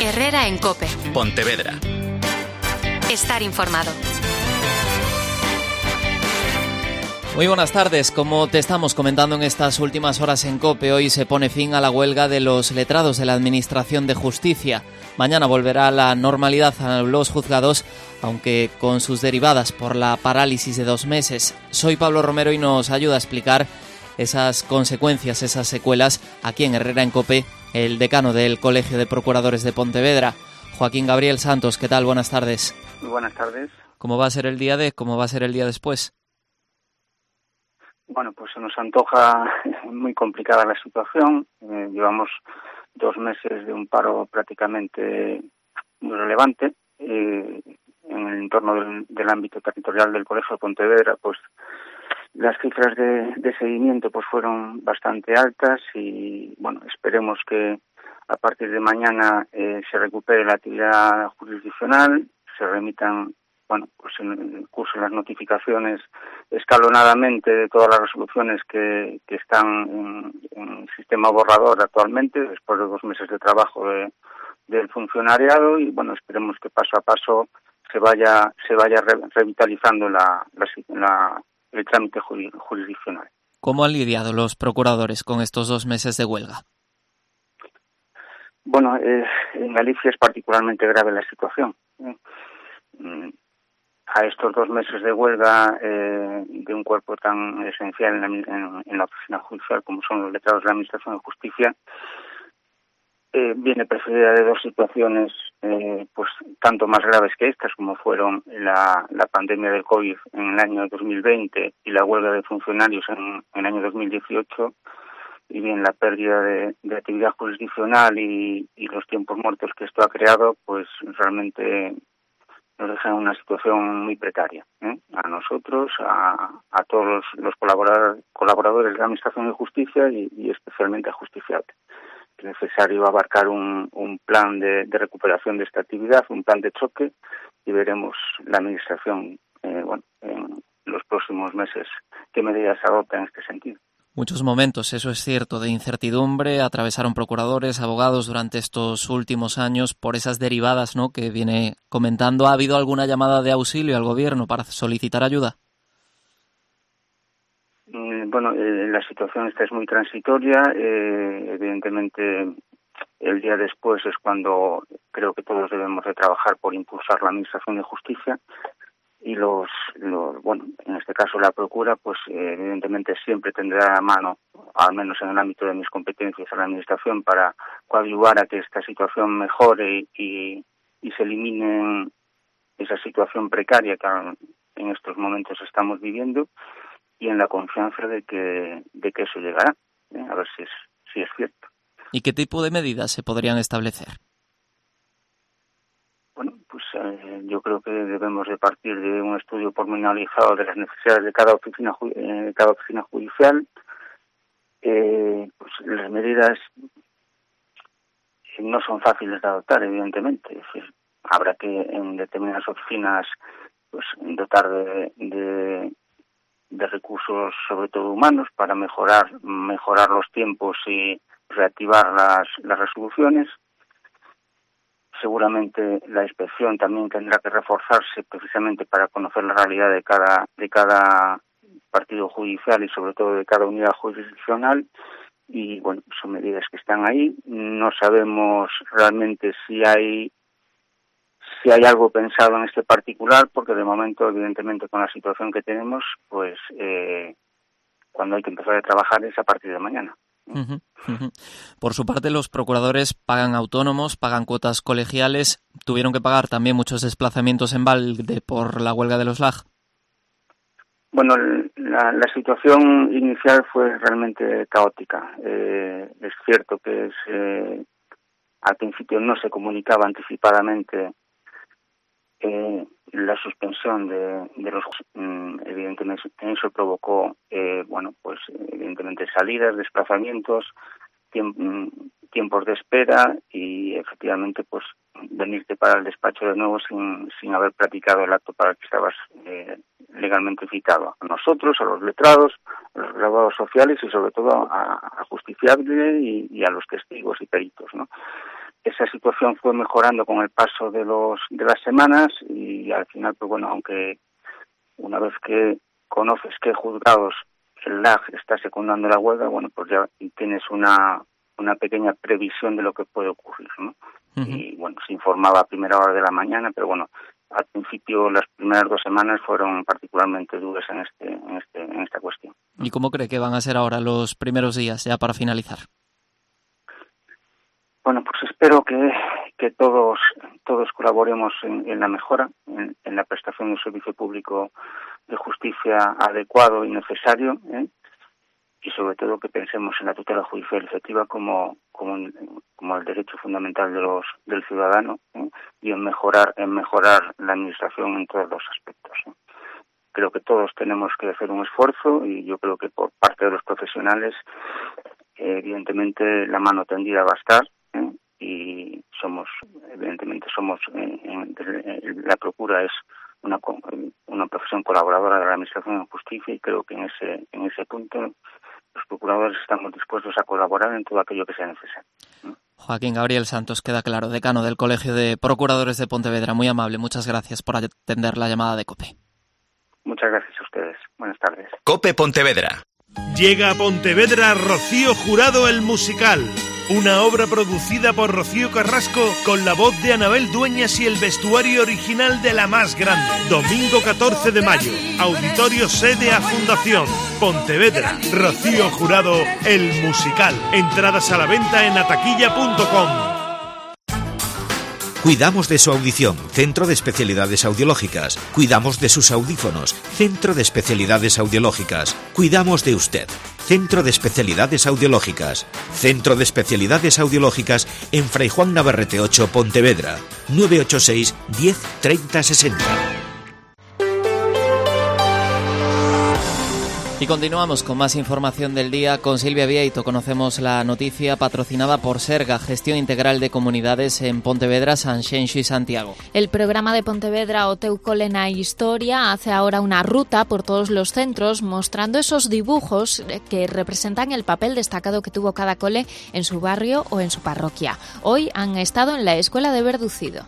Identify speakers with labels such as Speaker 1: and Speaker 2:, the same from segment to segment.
Speaker 1: Herrera en COPE.
Speaker 2: Pontevedra.
Speaker 1: Estar informado.
Speaker 3: Muy buenas tardes. Como te estamos comentando en estas últimas horas en COPE, hoy se pone fin a la huelga de los letrados de la Administración de Justicia. Mañana volverá la normalidad a los juzgados, aunque con sus derivadas por la parálisis de 2 meses. Soy Pablo Romero y nos ayuda a explicar esas consecuencias, esas secuelas, aquí en Herrera en COPE, el decano del Colegio de Procuradores de Pontevedra, Joaquín Gabriel Santos. ¿Qué tal? Buenas tardes.
Speaker 4: Muy buenas tardes.
Speaker 3: ¿Cómo va a ser el día cómo va a ser el día después?
Speaker 4: Bueno, pues se nos antoja muy complicada la situación. Llevamos 2 meses de un paro prácticamente muy relevante. En el entorno del ámbito territorial del Colegio de Pontevedra, pues las cifras de seguimiento pues fueron bastante altas y bueno, esperemos que a partir de mañana se recupere la actividad jurisdiccional, se remitan pues en el curso de las notificaciones escalonadamente de todas las resoluciones que están en el sistema borrador actualmente, después de 2 meses de trabajo del funcionariado, y bueno, esperemos que paso a paso se vaya revitalizando el trámite jurisdiccional.
Speaker 3: ¿Cómo han lidiado los procuradores con estos 2 meses de huelga?
Speaker 4: Bueno, en Galicia es particularmente grave la situación. A estos 2 meses de huelga de un cuerpo tan esencial en la oficina judicial como son los letrados de la Administración de Justicia, viene precedida de 2 situaciones pues tanto más graves que estas, como fueron la pandemia del COVID en el año 2020 y la huelga de funcionarios en el año 2018, y bien la pérdida de actividad jurisdiccional y los tiempos muertos que esto ha creado, pues realmente nos deja en una situación muy precaria, a nosotros, a todos los colaboradores de la Administración de Justicia y especialmente a justiciables. Es necesario abarcar un plan de recuperación de esta actividad, un plan de choque, y veremos la Administración en los próximos meses qué medidas adopta en este sentido.
Speaker 3: Muchos momentos, eso es cierto, de incertidumbre atravesaron procuradores, abogados durante estos últimos años por esas derivadas, ¿no?, que viene comentando. ¿Ha habido alguna llamada de auxilio al gobierno para solicitar ayuda?
Speaker 4: Bueno, la situación esta es muy transitoria. Evidentemente, el día después es cuando creo que todos debemos de trabajar por impulsar la Administración de Justicia. Y en este caso la Procura, pues evidentemente siempre tendrá a mano, al menos en el ámbito de mis competencias, a la Administración para coadyuvar a que esta situación mejore y se elimine esa situación precaria que en estos momentos estamos viviendo, y en la confianza de que eso llegará, a ver si es cierto.
Speaker 3: ¿Y qué tipo de medidas se podrían establecer?
Speaker 4: Bueno, pues yo creo que debemos de partir de un estudio pormenorizado de las necesidades de cada oficina judicial. Pues las medidas no son fáciles de adoptar, evidentemente. Es decir, habrá que en determinadas oficinas pues dotar de recursos, sobre todo humanos, para mejorar los tiempos y reactivar las resoluciones. Seguramente la inspección también tendrá que reforzarse precisamente para conocer la realidad de cada partido judicial y sobre todo de cada unidad jurisdiccional, y bueno, son medidas que están ahí. No sabemos realmente si hay algo pensado en este particular, porque de momento, evidentemente, con la situación que tenemos, pues cuando hay que empezar a trabajar es a partir de mañana.
Speaker 3: Por su parte, los procuradores pagan autónomos, pagan cuotas colegiales. ¿Tuvieron que pagar también muchos desplazamientos en balde por la huelga de los LAG?
Speaker 4: Bueno, la situación inicial fue realmente caótica. Es cierto que al principio no se comunicaba anticipadamente la suspensión de los evidentemente eso provocó evidentemente salidas, desplazamientos, tiempos de espera y efectivamente pues venirte para el despacho de nuevo sin haber practicado el acto para el que estabas legalmente citado. A nosotros, a los letrados, a los graduados sociales y sobre todo a justiciable y a los testigos y peritos, ¿no? esa situación fue mejorando con el paso de las semanas y al final, pues bueno, aunque una vez que conoces que juzgados el LAG está secundando la huelga, bueno, pues ya tienes una pequeña previsión de lo que puede ocurrir, ¿no? Uh-huh. Y bueno, se informaba a primera hora de la mañana, pero bueno, al principio las primeras 2 semanas fueron particularmente duras en esta cuestión.
Speaker 3: ¿Y cómo cree que van a ser ahora los primeros días, ya para finalizar?
Speaker 4: Bueno, pues espero que todos colaboremos en la mejora, en la prestación de un servicio público de justicia adecuado y necesario, y sobre todo que pensemos en la tutela judicial efectiva como el derecho fundamental del ciudadano, y en mejorar la administración en todos los aspectos. Creo que todos tenemos que hacer un esfuerzo y yo creo que por parte de los profesionales evidentemente la mano tendida va a estar, y la procura es una profesión colaboradora de la Administración de Justicia y creo que en ese punto los procuradores estamos dispuestos a colaborar en todo aquello que sea necesario.
Speaker 3: Joaquín Gabriel Santos, queda claro, decano del Colegio de Procuradores de Pontevedra. Muy amable, muchas gracias por atender la llamada de COPE.
Speaker 4: Muchas gracias a ustedes. Buenas tardes.
Speaker 2: COPE Pontevedra.
Speaker 5: Llega a Pontevedra Rocío Jurado el musical. Una obra producida por Rocío Carrasco con la voz de Anabel Dueñas y el vestuario original de La Más Grande. Domingo 14 de mayo, Auditorio Sede a Fundación, Pontevedra. Rocío Jurado el musical. Entradas a la venta en ataquilla.com.
Speaker 2: Cuidamos de su audición, Centro de Especialidades Audiológicas. Cuidamos de sus audífonos, Centro de Especialidades Audiológicas. Cuidamos de usted, Centro de Especialidades Audiológicas. Centro de Especialidades Audiológicas en Fray Juan Navarrete 8, Pontevedra. 986 10 30 60.
Speaker 3: Y continuamos con más información del día con Silvia Vieito. Conocemos la noticia patrocinada por Serga, Gestión Integral de Comunidades en Pontevedra, Sanxenxo y Santiago.
Speaker 6: El programa de Pontevedra O Teu Cole na Historia hace ahora una ruta por todos los centros mostrando esos dibujos que representan el papel destacado que tuvo cada cole en su barrio o en su parroquia. Hoy han estado en la Escuela de Verducido.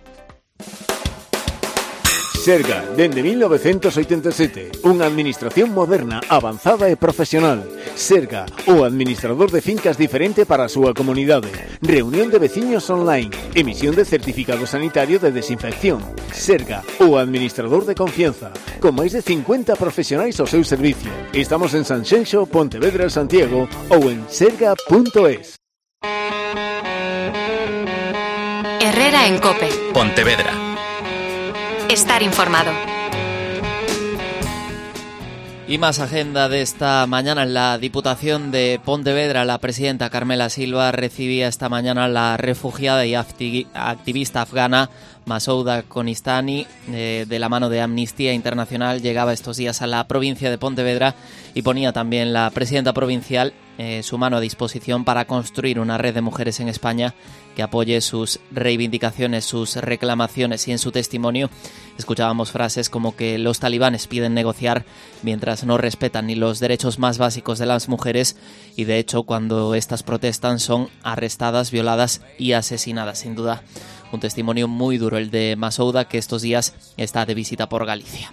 Speaker 7: Serga, dende 1987, unha administración moderna, avanzada e profesional. Serga, o administrador de fincas diferente para a súa comunidade. Reunión de veciños online, emisión de certificado sanitario de desinfección. Serga, o administrador de confianza, con máis de 50 profesionais ao seu servicio. Estamos en Sanxenxo, Pontevedra, Santiago ou en serga.es.
Speaker 1: Herrera en COPE.
Speaker 2: Pontevedra.
Speaker 1: Estar informado.
Speaker 3: Y más agenda de esta mañana en la Diputación de Pontevedra. La presidenta Carmela Silva recibía esta mañana a la refugiada y activista afgana Masouda Konistani, de la mano de Amnistía Internacional. Llegaba estos días a la provincia de Pontevedra y ponía también la presidenta provincial su mano a disposición para construir una red de mujeres en España que apoye sus reivindicaciones, sus reclamaciones. Y en su testimonio escuchábamos frases como que los talibanes piden negociar mientras no respetan ni los derechos más básicos de las mujeres, y de hecho cuando estas protestan son arrestadas, violadas y asesinadas. Sin duda un testimonio muy duro el de Masouda, que estos días está de visita por Galicia.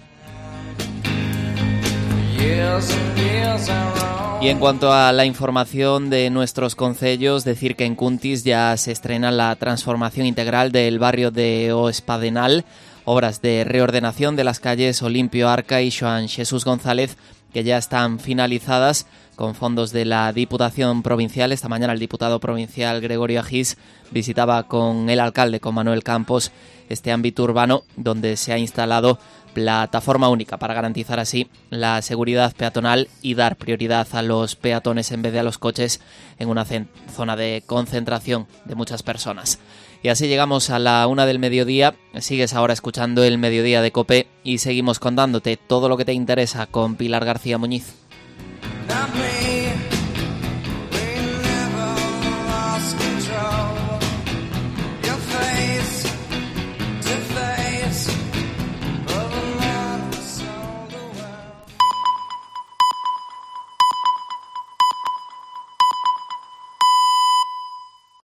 Speaker 3: Y en cuanto a la información de nuestros concellos, decir que en Cuntis ya se estrena la transformación integral del barrio de O Espadenal, obras de reordenación de las calles Olimpio Arca y Xoán Jesús González, que ya están finalizadas con fondos de la Diputación Provincial. Esta mañana el diputado provincial Gregorio Agís visitaba con el alcalde, con Manuel Campos, este ámbito urbano donde se ha instalado plataforma única para garantizar así la seguridad peatonal y dar prioridad a los peatones en vez de a los coches en una zona de concentración de muchas personas. Y así llegamos a la 1 del mediodía. Sigues ahora escuchando el Mediodía de COPE y seguimos contándote todo lo que te interesa con Pilar García Muñiz.